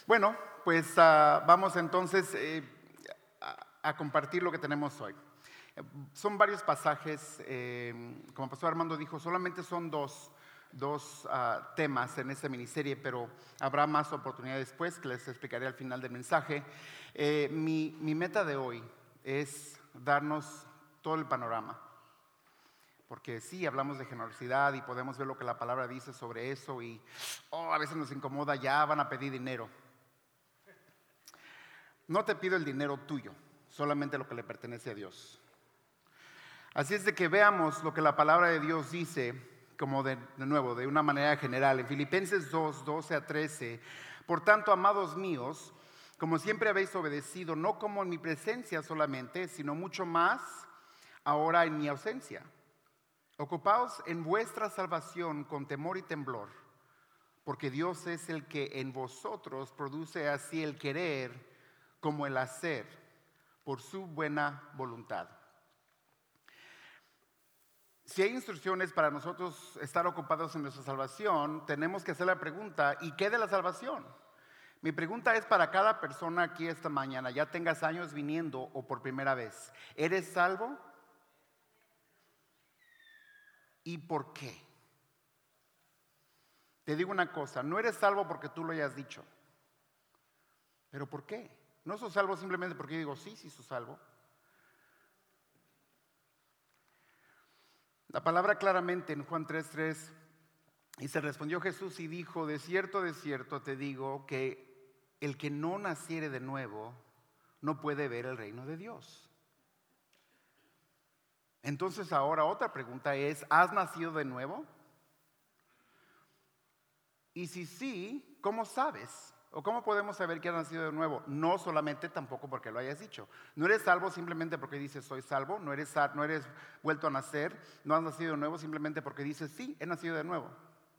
Bueno, pues vamos entonces a compartir lo que tenemos hoy. Son varios pasajes, como Pastor Armando dijo, solamente son dos temas en esta miniserie, pero habrá más oportunidades después que les explicaré al final del mensaje. Mi meta de hoy es darnos todo el panorama, porque sí, hablamos de generosidad y podemos ver lo que la palabra dice sobre eso y a veces nos incomoda, ya van a pedir dinero. No te pido el dinero tuyo, solamente lo que le pertenece a Dios. Así es de que veamos lo que la palabra de Dios dice, como de nuevo, de una manera general. En Filipenses 2, 12 a 13, por tanto, amados míos, como siempre habéis obedecido, no como en mi presencia solamente, sino mucho más ahora en mi ausencia. Ocupaos en vuestra salvación con temor y temblor, porque Dios es el que en vosotros produce así el querer como el hacer por su buena voluntad. Si hay instrucciones para nosotros estar ocupados en nuestra salvación, tenemos que hacer la pregunta, ¿y qué de la salvación? Mi pregunta es para cada persona aquí esta mañana, ya tengas años viniendo o por primera vez. ¿Eres salvo? ¿Y por qué? Te digo una cosa, no eres salvo porque tú lo hayas dicho. ¿Pero por qué? No sos salvo simplemente porque yo digo, sí sos salvo. La palabra claramente en Juan 3:3 dice, respondió Jesús y dijo, de cierto te digo que el que no naciere de nuevo no puede ver el reino de Dios. Entonces ahora otra pregunta es, ¿has nacido de nuevo? Y si sí, ¿cómo sabes? ¿O cómo podemos saber que has nacido de nuevo? No solamente tampoco porque lo hayas dicho. No eres salvo simplemente porque dices soy salvo. No eres vuelto a nacer. No has nacido de nuevo simplemente porque dices sí, he nacido de nuevo.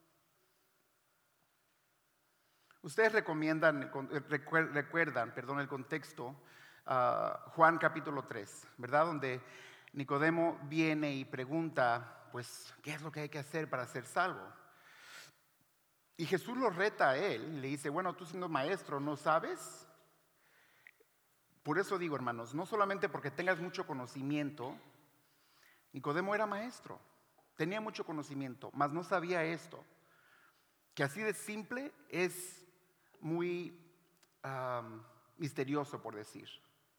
Ustedes recuerdan el contexto, Juan capítulo 3, ¿verdad? Donde Nicodemo viene y pregunta, pues, ¿qué es lo que hay que hacer para ser salvo? Y Jesús lo reta a él, le dice, bueno, tú siendo maestro, ¿no sabes? Por eso digo, hermanos, no solamente porque tengas mucho conocimiento, Nicodemo era maestro, tenía mucho conocimiento, mas no sabía esto, que así de simple es muy misterioso, por decir.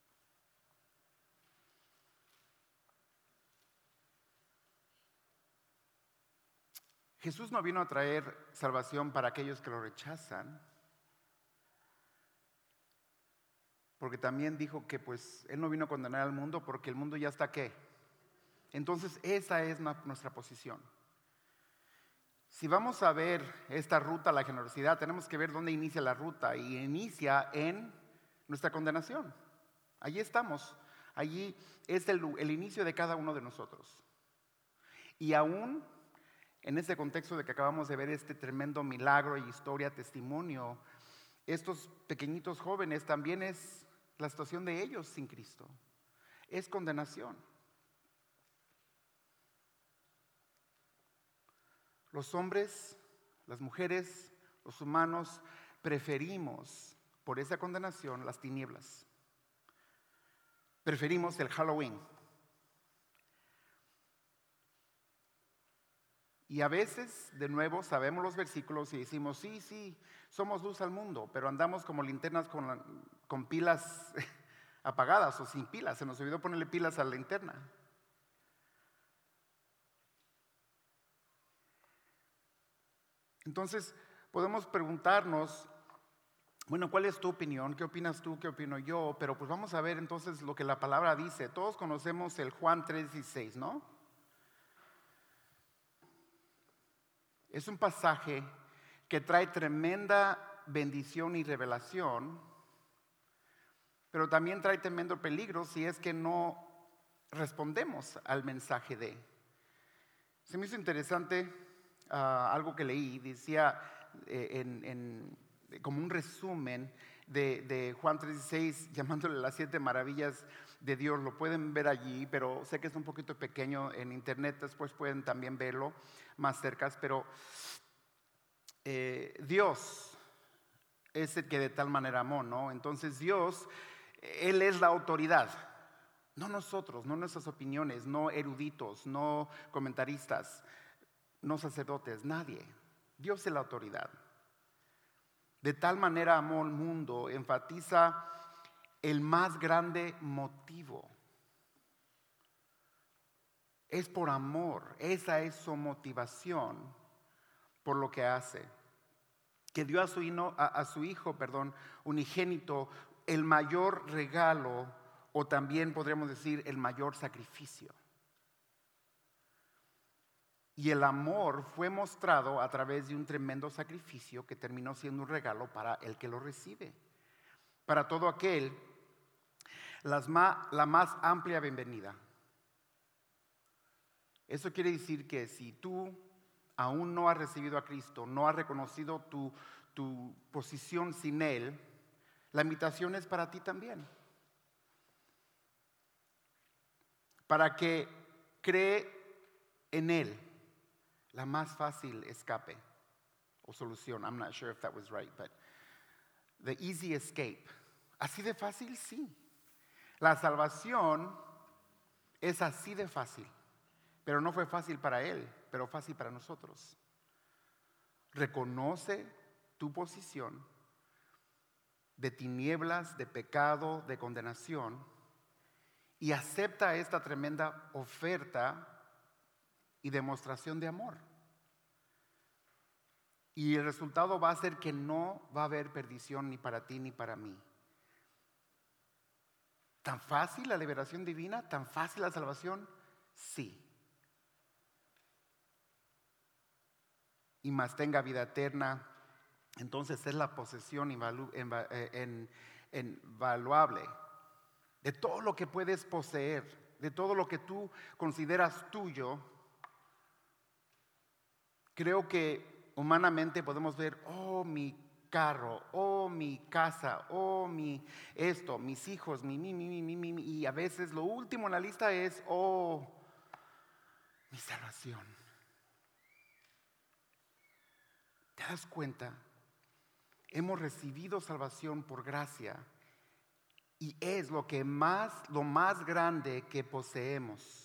Jesús no vino a traer salvación para aquellos que lo rechazan, porque también dijo que pues Él no vino a condenar al mundo porque el mundo ya está ¿qué? Entonces esa es nuestra posición. Si vamos a ver esta ruta a la generosidad, tenemos que ver dónde inicia la ruta y inicia en nuestra condenación. Allí estamos, allí es el inicio de cada uno de nosotros. Y aún en ese contexto de que acabamos de ver este tremendo milagro y historia, testimonio, estos pequeñitos jóvenes también es la situación de ellos sin Cristo. Es condenación. Los hombres, las mujeres, los humanos preferimos por esa condenación las tinieblas. Preferimos el Halloween. Y a veces, de nuevo, sabemos los versículos y decimos, sí, somos luz al mundo, pero andamos como linternas con pilas apagadas o sin pilas. Se nos olvidó ponerle pilas a la linterna. Entonces, podemos preguntarnos, bueno, ¿cuál es tu opinión? ¿Qué opinas tú? ¿Qué opino yo? Pero pues vamos a ver entonces lo que la palabra dice. Todos conocemos el Juan 3:16, ¿no? Es un pasaje que trae tremenda bendición y revelación, pero también trae tremendo peligro si es que no respondemos al mensaje de. Se me hizo interesante algo que leí, decía como un resumen de Juan 3:16, llamándole las 7 maravillas de Dios. Lo pueden ver allí, pero sé que es un poquito pequeño en internet, después pueden también verlo más cerca. Pero Dios es el que de tal manera amó, ¿no? Entonces Dios, Él es la autoridad. No nosotros, no nuestras opiniones, no eruditos, no comentaristas, no sacerdotes, nadie. Dios es la autoridad. De tal manera amó al mundo, enfatiza el más grande motivo. Es por amor, esa es su motivación por lo que hace. Que dio a su hijo, unigénito, el mayor regalo, o también podríamos decir el mayor sacrificio. Y el amor fue mostrado a través de un tremendo sacrificio que terminó siendo un regalo para el que lo recibe. Para todo aquel, la más amplia bienvenida. Eso quiere decir que si tú aún no has recibido a Cristo, no has reconocido tu posición sin Él, la invitación es para ti también. Para que cree en Él, la más fácil escape o solución. I'm not sure if that was right, but the easy escape. ¿Así de fácil? Sí. La salvación es así de fácil, pero no fue fácil para Él, pero fácil para nosotros. Reconoce tu posición de tinieblas, de pecado, de condenación y acepta esta tremenda oferta y demostración de amor. Y el resultado va a ser que no va a haber perdición ni para ti ni para mí. ¿Tan fácil la liberación divina? ¿Tan fácil la salvación? Sí. Y más tenga vida eterna, entonces es la posesión invaluable de todo lo que puedes poseer, de todo lo que tú consideras tuyo. Creo que humanamente podemos ver, oh, mi carro, oh, mi casa, oh, mis hijos, y a veces lo último en la lista es, oh, mi salvación. ¿Te das cuenta? Hemos recibido salvación por gracia y es lo más grande que poseemos.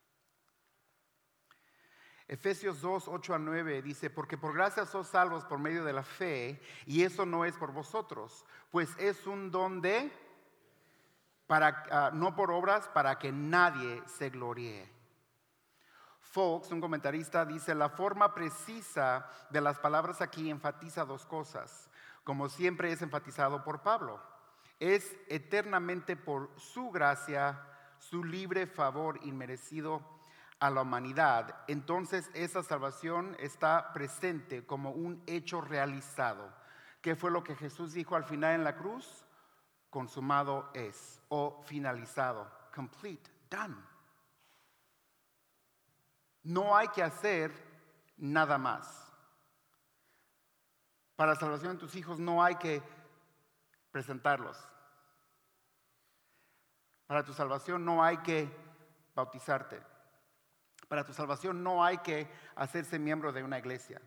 Efesios 2, 8 a 9 dice, porque por gracia sois salvos por medio de la fe, y eso no es por vosotros, pues es un don no por obras, para que nadie se gloríe. Fox, un comentarista, dice, la forma precisa de las palabras aquí enfatiza dos cosas, como siempre es enfatizado por Pablo. Es eternamente por su gracia, su libre favor inmerecido a la humanidad. Entonces esa salvación está presente como un hecho realizado. ¿Qué fue lo que Jesús dijo al final en la cruz? Consumado es, o finalizado, complete, done. No hay que hacer nada más. Para la salvación de tus hijos no hay que presentarlos. Para tu salvación no hay que bautizarte. Para tu salvación no hay que hacerse miembro de una iglesia.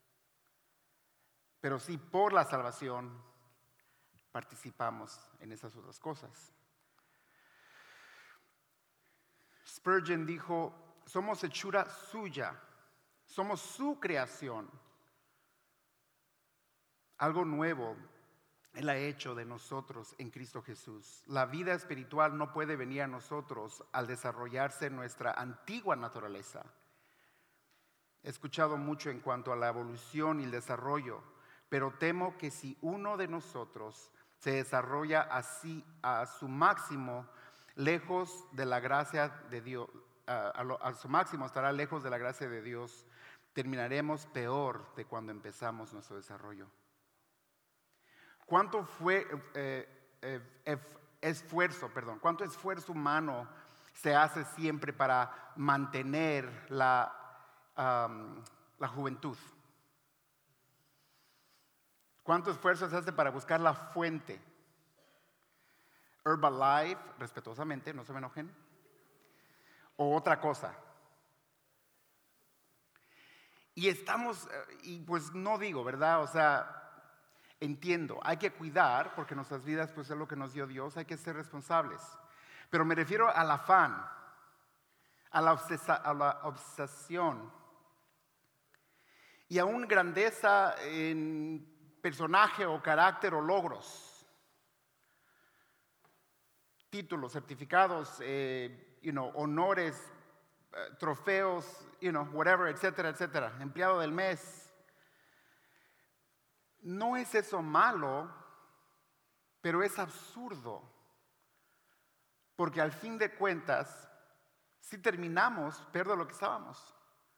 Pero sí, por la salvación participamos en esas otras cosas. Spurgeon dijo, somos hechura suya, somos su creación. Algo nuevo Él ha hecho de nosotros en Cristo Jesús. La vida espiritual no puede venir a nosotros al desarrollarse nuestra antigua naturaleza. He escuchado mucho en cuanto a la evolución y el desarrollo, pero temo que si uno de nosotros se desarrolla así a su máximo, lejos de la gracia de Dios, a su máximo estará lejos de la gracia de Dios, terminaremos peor de cuando empezamos nuestro desarrollo. ¿Cuánto esfuerzo humano se hace siempre para mantener la juventud? ¿Cuánto esfuerzo se hace para buscar la fuente? Herbalife, respetuosamente, no se me enojen, o otra cosa. Y pues no digo, ¿verdad? O sea, entiendo, hay que cuidar, porque nuestras vidas pues es lo que nos dio Dios, hay que ser responsables. Pero me refiero al afán, a la obsesión y aún grandeza en personaje o carácter o logros, títulos, certificados, honores, trofeos, whatever, etcétera, etcétera, empleado del mes. No es eso malo, pero es absurdo, porque al fin de cuentas, si terminamos peor de lo que estábamos.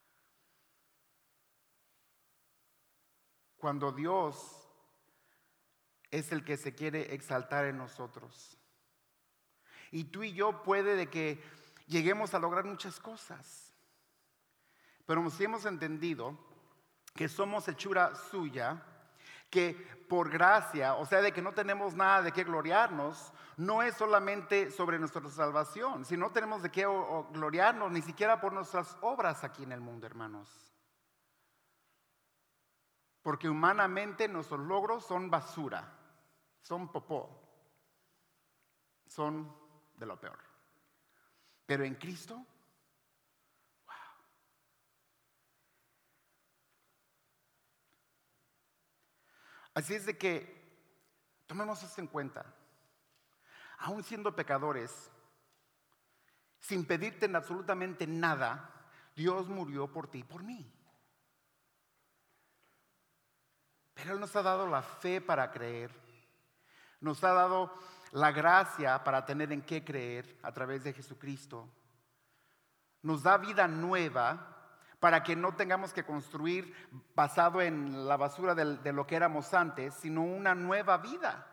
Cuando Dios es el que se quiere exaltar en nosotros. Y tú y yo puede de que lleguemos a lograr muchas cosas. Pero si hemos entendido que somos hechura suya, que por gracia, o sea, de que no tenemos nada de qué gloriarnos, no es solamente sobre nuestra salvación, sino tenemos de qué gloriarnos ni siquiera por nuestras obras aquí en el mundo, hermanos. Porque humanamente nuestros logros son basura, son popó, son de lo peor. Pero en Cristo, wow. Así es de que tomemos esto en cuenta. Aún siendo pecadores, sin pedirte absolutamente nada, Dios murió por ti y por mí. Pero Él nos ha dado la fe para creer, nos ha dado la gracia para tener en qué creer a través de Jesucristo. Nos da vida nueva para que no tengamos que construir basado en la basura de lo que éramos antes, sino una nueva vida.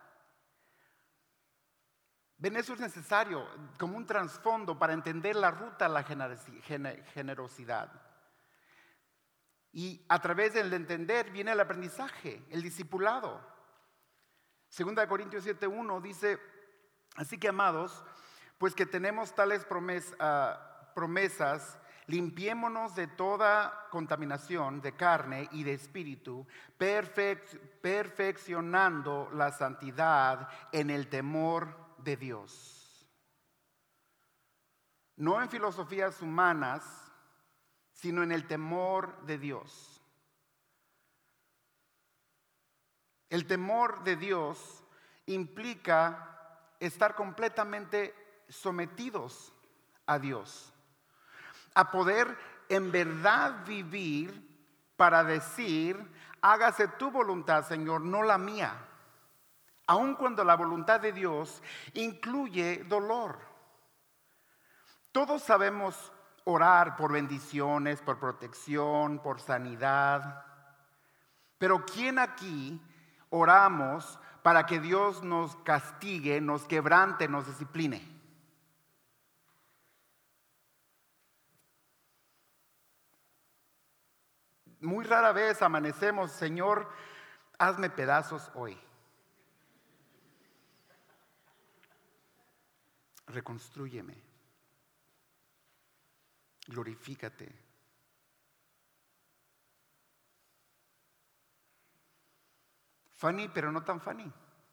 Ven, eso es necesario como un trasfondo para entender la ruta a la generosidad. Y a través del entender viene el aprendizaje, el discipulado. 2 Corintios 7:1 dice: así que, amados, pues que tenemos tales promesas, limpiémonos de toda contaminación de carne y de espíritu, perfeccionando la santidad en el temor de Dios. No en filosofías humanas, sino en el temor de Dios. El temor de Dios implica estar completamente sometidos a Dios, a poder en verdad vivir para decir: hágase tu voluntad, Señor, no la mía. Aun cuando la voluntad de Dios incluye dolor. Todos sabemos orar por bendiciones, por protección, por sanidad. Pero ¿quién aquí oramos para que Dios nos castigue, nos quebrante, nos discipline? Muy rara vez amanecemos: Señor, hazme pedazos hoy. Reconstrúyeme. Glorifícate. Funny, pero no tan funny.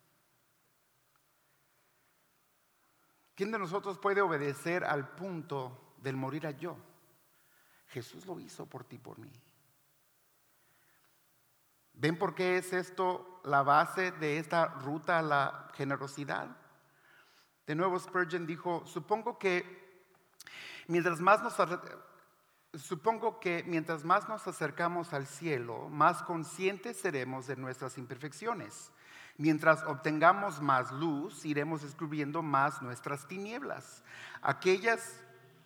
¿Quién de nosotros puede obedecer al punto del morir a yo? Jesús lo hizo por ti y por mí. ¿Ven por qué es esto la base de esta ruta a la generosidad? De nuevo Spurgeon dijo: supongo que mientras más nos acercamos al cielo, más conscientes seremos de nuestras imperfecciones. Mientras obtengamos más luz, iremos descubriendo más nuestras tinieblas. Aquellas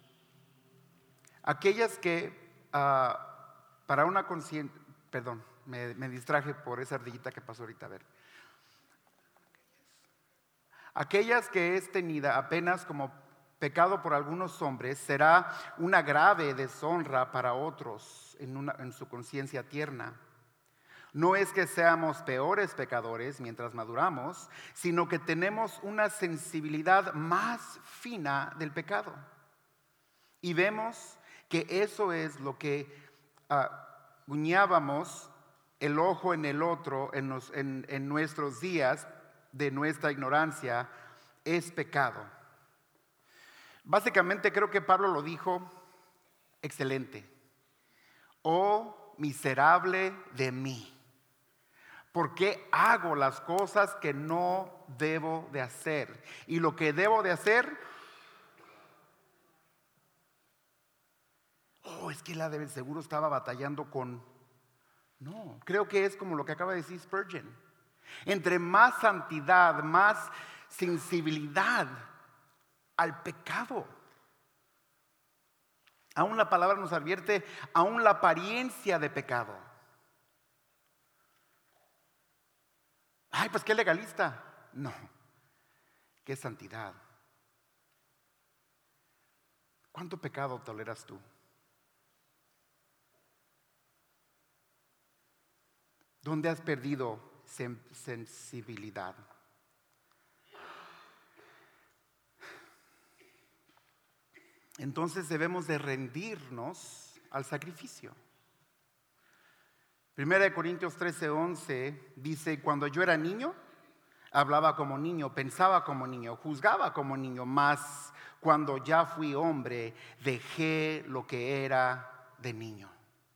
que para una conciencia, perdón, me distraje por esa ardillita que pasó ahorita, a ver. Aquellas que es tenida apenas como pecado por algunos hombres, será una grave deshonra para otros en su conciencia tierna. No es que seamos peores pecadores mientras maduramos, sino que tenemos una sensibilidad más fina del pecado. Y vemos que eso es lo que guiñábamos el ojo en el otro en nuestros días de nuestra ignorancia es pecado. Básicamente creo que Pablo lo dijo excelente. Oh miserable de mí, ¿por qué hago las cosas que no debo de hacer? Y lo que debo de hacer, es que la de seguro estaba batallando con... No, creo que es como lo que acaba de decir Spurgeon. Entre más santidad, más sensibilidad al pecado. Aún la palabra nos advierte, aún la apariencia de pecado. Ay, pues qué legalista. No, qué santidad. ¿Cuánto pecado toleras tú? ¿Dónde has perdido sensibilidad? Entonces debemos de rendirnos al sacrificio. 1 Corintios 13:11 dice: cuando yo era niño, hablaba como niño, pensaba como niño, juzgaba como niño, mas cuando ya fui hombre, dejé lo que era de niño.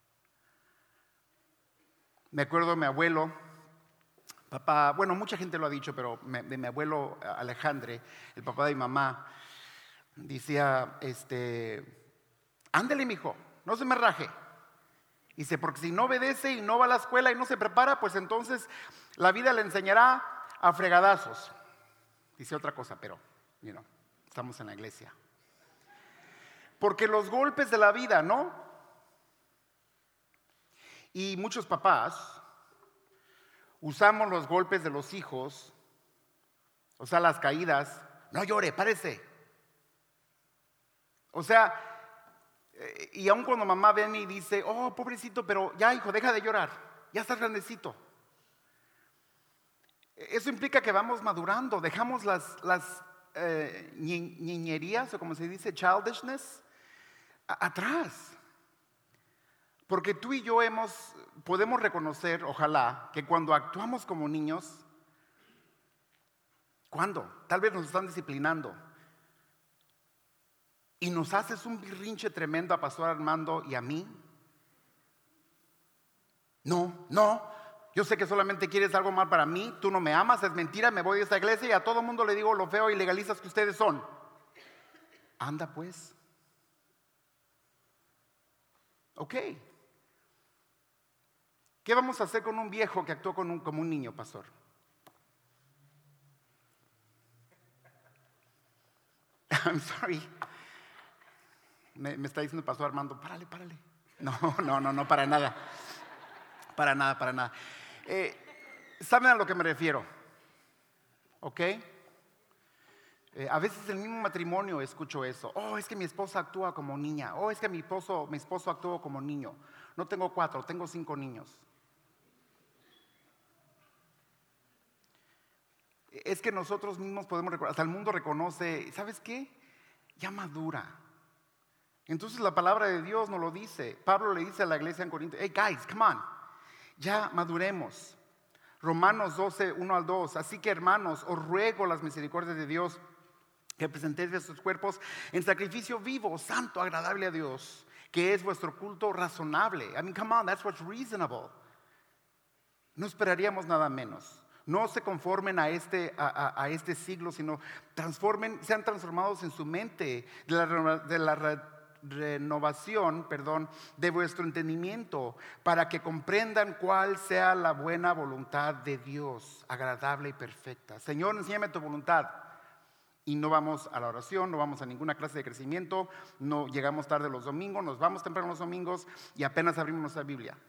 Me acuerdo de mi abuelo, papá, bueno, mucha gente lo ha dicho, pero de mi abuelo Alejandre, el papá de mi mamá, decía, ándele mijo, no se me raje. Dice, porque si no obedece y no va a la escuela y no se prepara, pues entonces la vida le enseñará a fregadazos. Dice otra cosa, pero, estamos en la iglesia. Porque los golpes de la vida, ¿no? Y muchos papás usamos los golpes de los hijos, o sea, las caídas. No llore, párese. O sea, y aun cuando mamá viene y dice, oh, pobrecito, pero ya hijo, deja de llorar, ya estás grandecito. Eso implica que vamos madurando, dejamos las niñerías, o como se dice, childishness, atrás. Porque tú y yo podemos reconocer, ojalá, que cuando actuamos como niños, ¿cuándo? Tal vez nos están disciplinando. Y nos haces un berrinche tremendo a Pastor Armando y a mí. No, yo sé que solamente quieres algo mal para mí, tú no me amas, es mentira, me voy de esta iglesia y a todo mundo le digo lo feo y legalistas que ustedes son. Anda pues. Ok. ¿Qué vamos a hacer con un viejo que actuó como un niño, pastor? I'm sorry. Me está diciendo el pastor Armando, párale. No, para nada. Para nada. ¿Saben a lo que me refiero? ¿Ok? A veces en el mismo matrimonio escucho eso. Oh, es que mi esposa actúa como niña. Oh, es que mi esposo actuó como niño. No tengo 4, tengo 5 niños. Es que nosotros mismos podemos reconocer, hasta el mundo reconoce, ¿sabes qué? Ya madura. Entonces la palabra de Dios nos lo dice. Pablo le dice a la iglesia en Corinto, hey guys, come on, ya maduremos. Romanos 12, 1-2, así que hermanos, os ruego las misericordias de Dios, que presentéis vuestros cuerpos en sacrificio vivo, santo, agradable a Dios, que es vuestro culto razonable. I mean, come on, that's what's reasonable. No esperaríamos nada menos. No se conformen a este siglo, sino sean transformados en su mente de la renovación, de vuestro entendimiento, para que comprendan cuál sea la buena voluntad de Dios, agradable y perfecta. Señor, enséñame tu voluntad. Y no vamos a la oración, no vamos a ninguna clase de crecimiento, no llegamos tarde los domingos, nos vamos temprano los domingos y apenas abrimos nuestra Biblia.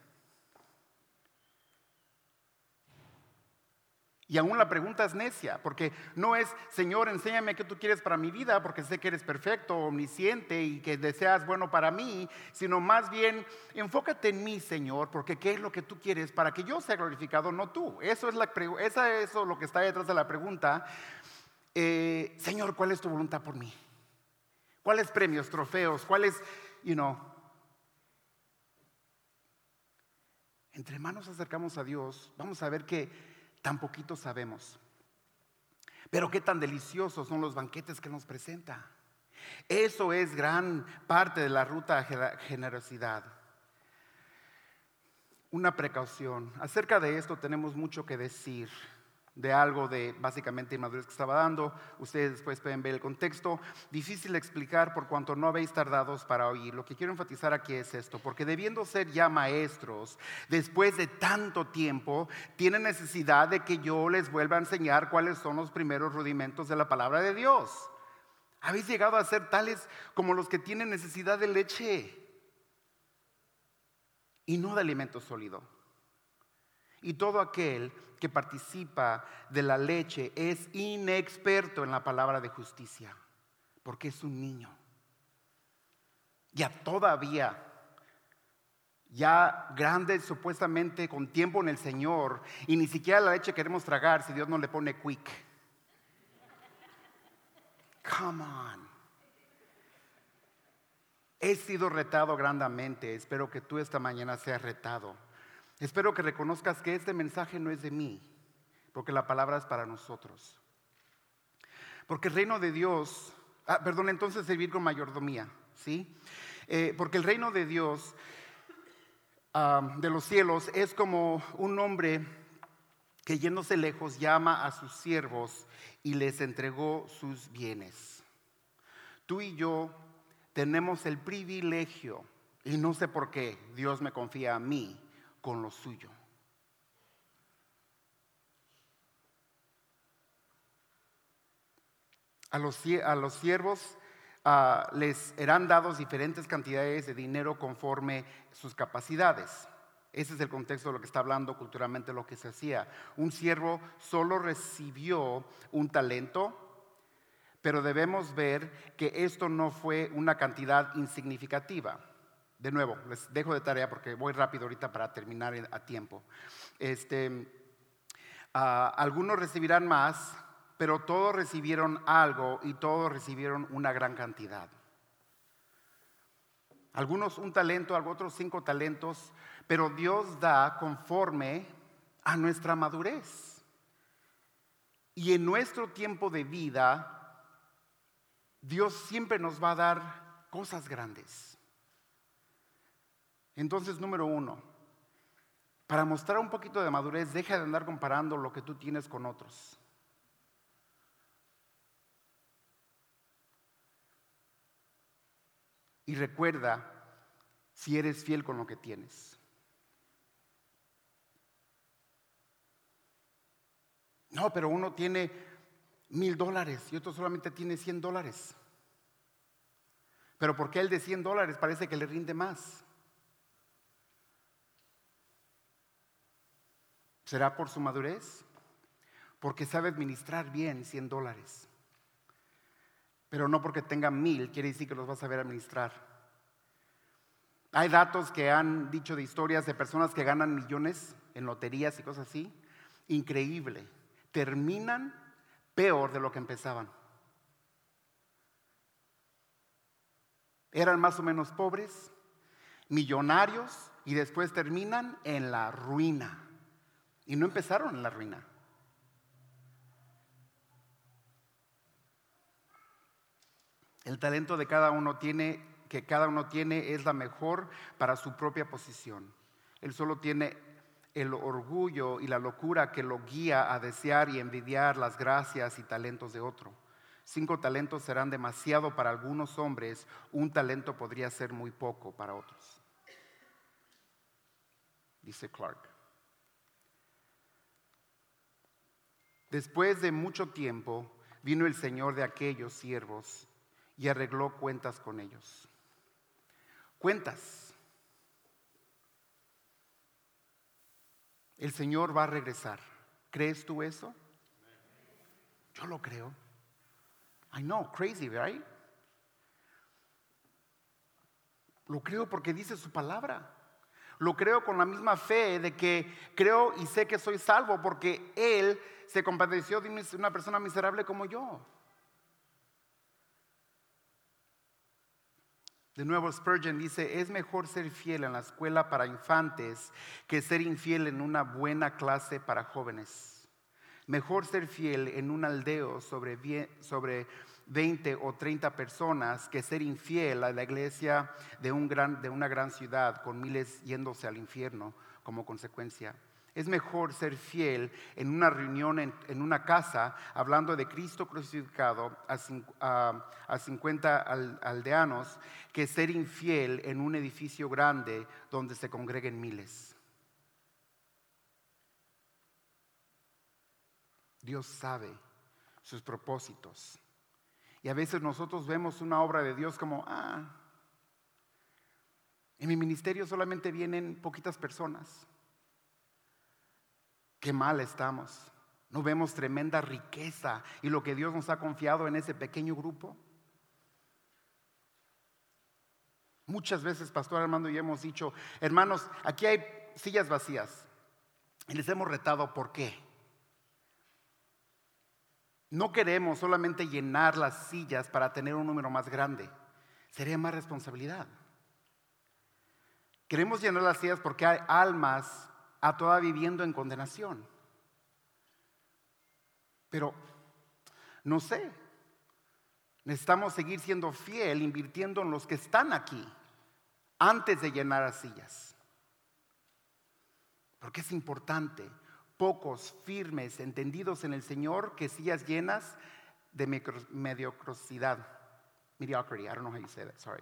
Y aún la pregunta es necia, porque no es, Señor, enséñame qué tú quieres para mi vida, porque sé que eres perfecto, omnisciente y que deseas bueno para mí, sino más bien, enfócate en mí, Señor, porque qué es lo que tú quieres para que yo sea glorificado, no tú. Eso es lo que está detrás de la pregunta. Señor, ¿cuál es tu voluntad por mí? ¿Cuáles premios, trofeos? ¿Cuáles, entre más nos acercamos a Dios, vamos a ver que tan poquito sabemos. Pero qué tan deliciosos son los banquetes que nos presenta. Eso es gran parte de la ruta a generosidad. Una precaución. Acerca de esto tenemos mucho que decir, de algo de básicamente inmadurez que estaba dando. Ustedes después pueden ver el contexto. Difícil de explicar por cuanto no habéis tardados para oír. Lo que quiero enfatizar aquí es esto, porque debiendo ser ya maestros, después de tanto tiempo, tienen necesidad de que yo les vuelva a enseñar cuáles son los primeros rudimentos de la palabra de Dios. Habéis llegado a ser tales como los que tienen necesidad de leche y no de alimento sólido. Y todo aquel que participa de la leche es inexperto en la palabra de justicia, porque es un niño. Ya todavía, ya grande supuestamente con tiempo en el Señor, y ni siquiera la leche queremos tragar si Dios no le pone quick. Come on. He sido retado grandemente. Espero que tú esta mañana seas retado. Espero que reconozcas que este mensaje no es de mí, porque la palabra es para nosotros. Porque el reino de Dios, entonces servir con mayordomía, ¿sí? Porque el reino de Dios, de los cielos, es como un hombre que yéndose lejos llama a sus siervos y les entregó sus bienes. Tú y yo tenemos el privilegio, y no sé por qué Dios me confía a mí con lo suyo. A los siervos les eran dados diferentes cantidades de dinero conforme sus capacidades. Ese es el contexto de lo que está hablando culturalmente, lo que se hacía. Un siervo solo recibió un talento, pero debemos ver que esto no fue una cantidad insignificativa. De nuevo, les dejo de tarea porque voy rápido ahorita para terminar a tiempo. Algunos recibirán más, pero todos recibieron algo y todos recibieron una gran cantidad. Algunos un talento, otros 5 talentos, pero Dios da conforme a nuestra madurez. Y en nuestro tiempo de vida, Dios siempre nos va a dar cosas grandes. Entonces, número 1, para mostrar un poquito de madurez, deja de andar comparando lo que tú tienes con otros. Y recuerda si eres fiel con lo que tienes. No, pero uno tiene $1,000 y otro solamente tiene $100. Pero ¿por qué el de $100 parece que le rinde más? ¿Será por su madurez? Porque sabe administrar bien $100. Pero no porque tenga 1,000 quiere decir que los vas a saber administrar. Hay datos que han dicho de historias de personas que ganan millones en loterías y cosas así. Increíble. Terminan peor de lo que empezaban. Eran más o menos pobres, millonarios, y después terminan en la ruina. Y no empezaron en la ruina. El talento de cada uno tiene es la mejor para su propia posición. Él solo tiene el orgullo y la locura que lo guía a desear y envidiar las gracias y talentos de otro. 5 talentos serán demasiado para algunos hombres, un talento podría ser muy poco para otros. Dice Clark. Después de mucho tiempo vino el Señor de aquellos siervos y arregló cuentas con ellos. Cuentas. El Señor va a regresar. ¿Crees tú eso? Yo lo creo. I know, crazy, right? Lo creo porque dice su palabra. Lo creo con la misma fe de que creo y sé que soy salvo porque Él se compadeció de una persona miserable como yo. De nuevo, Spurgeon dice: es mejor ser fiel en la escuela para infantes que ser infiel en una buena clase para jóvenes. Mejor ser fiel en un aldeo sobre 20 o 30 personas que ser infiel a la iglesia de una gran ciudad con miles yéndose al infierno como consecuencia. Es mejor ser fiel en una reunión en una casa hablando de Cristo crucificado a 50 aldeanos que ser infiel en un edificio grande donde se congreguen miles. Dios sabe sus propósitos. Y a veces nosotros vemos una obra de Dios como, en mi ministerio solamente vienen poquitas personas. Qué mal estamos. ¿No vemos tremenda riqueza y lo que Dios nos ha confiado en ese pequeño grupo? Muchas veces, Pastor Armando y yo hemos dicho: hermanos, aquí hay sillas vacías. Y les hemos retado, ¿por qué? No queremos solamente llenar las sillas para tener un número más grande. Sería más responsabilidad. Queremos llenar las sillas porque hay almas todavía viviendo en condenación. Pero no sé, necesitamos seguir siendo fiel, invirtiendo en los que están aquí antes de llenar las sillas, porque es importante. Pocos firmes, entendidos en el Señor, que sillas llenas de mediocrity. I don't know how you say that, sorry.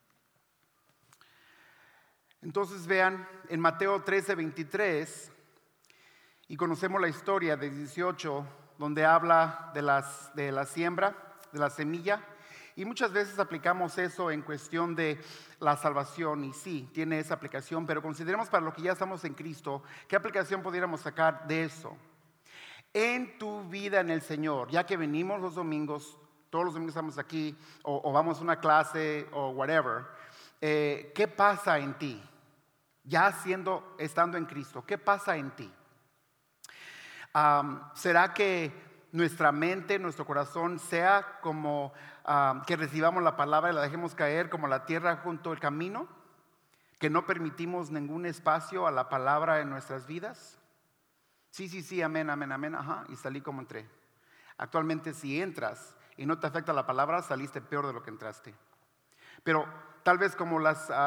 Entonces vean en Mateo 13:23, y conocemos la historia de 18, donde habla de la siembra, de la semilla. Y muchas veces aplicamos eso en cuestión de la salvación, y sí, tiene esa aplicación, pero consideremos para lo que ya estamos en Cristo, ¿qué aplicación pudiéramos sacar de eso? En tu vida en el Señor, ya que venimos los domingos, todos los domingos estamos aquí, o vamos a una clase, o whatever, ¿qué pasa en ti? Ya estando en Cristo, ¿qué pasa en ti? ¿Será que nuestra mente, nuestro corazón sea como que recibamos la palabra y la dejemos caer como la tierra junto al camino? ¿Que no permitimos ningún espacio a la palabra en nuestras vidas? Sí, amén, y salí como entré. Actualmente, si entras y no te afecta la palabra, saliste peor de lo que entraste. Pero tal vez como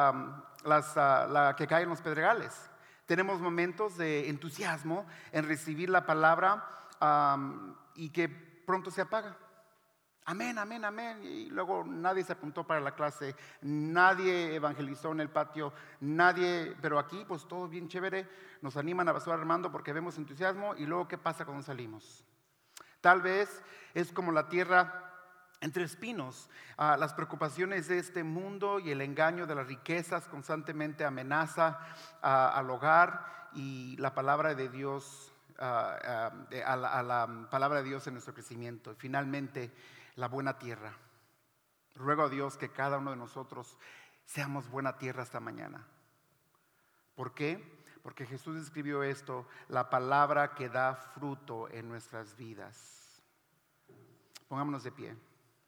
la que cae en los pedregales, tenemos momentos de entusiasmo en recibir la palabra y que pronto se apaga. Amén. Y luego nadie se apuntó para la clase, nadie evangelizó en el patio, pero aquí pues todo bien chévere, nos animan a Pastor Armando porque vemos entusiasmo, y luego ¿qué pasa cuando salimos? Tal vez es como la tierra entre espinos. Las preocupaciones de este mundo y el engaño de las riquezas constantemente amenaza al hogar y la palabra de Dios, a la palabra de Dios en nuestro crecimiento. Y finalmente, la buena tierra. Ruego a Dios que cada uno de nosotros seamos buena tierra esta mañana. ¿Por qué? Porque Jesús escribió esto: la palabra que da fruto en nuestras vidas. Pongámonos de pie.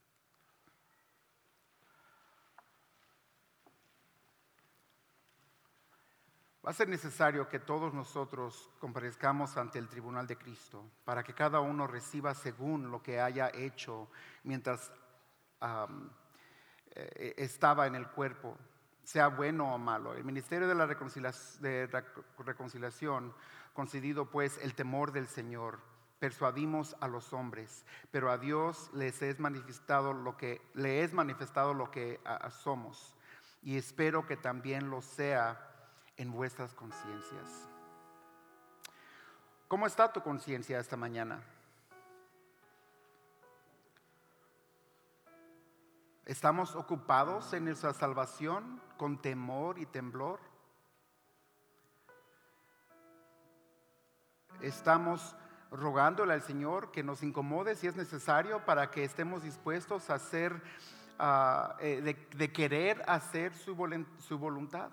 Va a ser necesario que todos nosotros comparezcamos ante el tribunal de Cristo para que cada uno reciba según lo que haya hecho mientras estaba en el cuerpo, sea bueno o malo. El ministerio de la reconciliación, concedido pues el temor del Señor, persuadimos a los hombres, pero a Dios le es manifestado lo que somos, y espero que también lo sea en vuestras conciencias. ¿Cómo está tu conciencia esta mañana? ¿Estamos ocupados en nuestra salvación con temor y temblor? ¿Estamos rogándole al Señor que nos incomode si es necesario para que estemos dispuestos a hacer, de querer hacer su voluntad?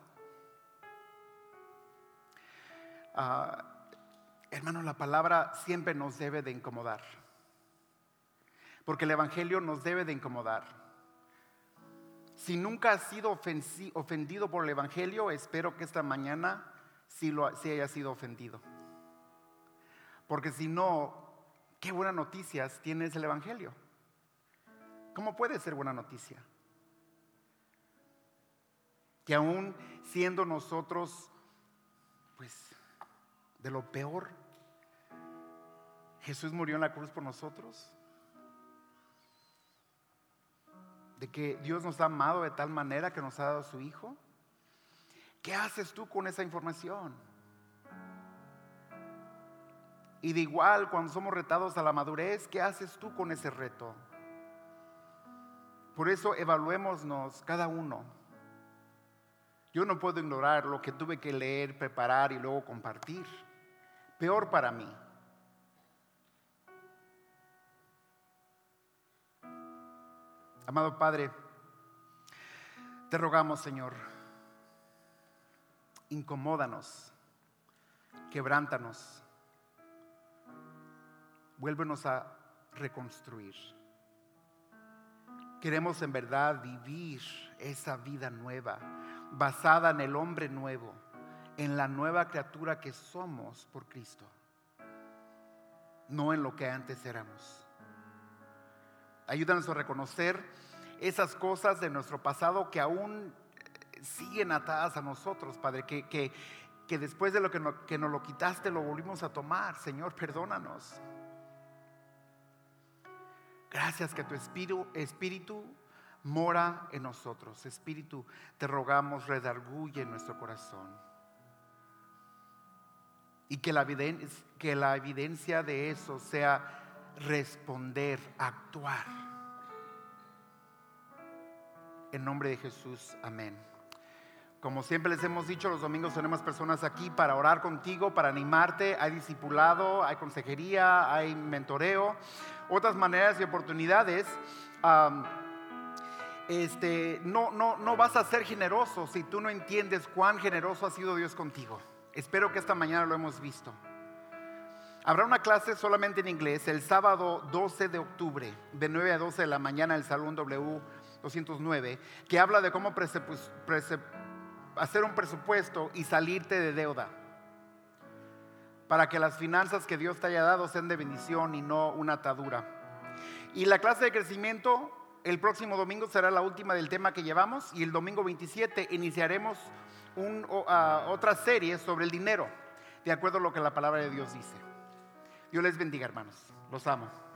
Hermano, la palabra siempre nos debe de incomodar, porque el evangelio nos debe de incomodar. Si nunca has sido ofendido por el Evangelio, espero que esta mañana sí hayas sido ofendido. Porque si no, qué buenas noticias tienes el Evangelio. ¿Cómo puede ser buena noticia? Que aún siendo nosotros, pues, de lo peor, Jesús murió en la cruz por nosotros. De que Dios nos ha amado de tal manera que nos ha dado a su Hijo. ¿Qué haces tú con esa información? Y de igual, cuando somos retados a la madurez, ¿qué haces tú con ese reto? Por eso evaluémonos cada uno. Yo no puedo ignorar lo que tuve que leer, preparar y luego compartir. Peor para mí. Amado Padre, te rogamos, Señor, incomódanos, quebrántanos, vuélvenos a reconstruir. Queremos en verdad vivir esa vida nueva, basada en el hombre nuevo, en la nueva criatura que somos por Cristo, no en lo que antes éramos. Ayúdanos a reconocer esas cosas de nuestro pasado que aún siguen atadas a nosotros, Padre, que después de lo que nos lo quitaste lo volvimos a tomar. Señor, perdónanos. Gracias que tu Espíritu mora en nosotros. Espíritu, te rogamos, redarguye en nuestro corazón. Y que la evidencia de eso sea responder, actuar. En nombre de Jesús, amén. Como siempre les hemos dicho, los domingos tenemos personas aquí para orar contigo, para animarte. Hay discipulado, hay consejería, hay mentoreo, otras maneras y oportunidades. No vas a ser generoso si tú no entiendes cuán generoso ha sido Dios contigo. Espero que esta mañana lo hemos visto. Habrá una clase solamente en inglés el sábado 12 de octubre, de 9 a 12 de la mañana, en el Salón W209, que habla de cómo hacer un presupuesto y salirte de deuda, para que las finanzas que Dios te haya dado sean de bendición y no una atadura. Y la clase de crecimiento el próximo domingo será la última del tema que llevamos, y el domingo 27 iniciaremos otra serie sobre el dinero, de acuerdo a lo que la palabra de Dios dice. Dios les bendiga, hermanos. Los amo.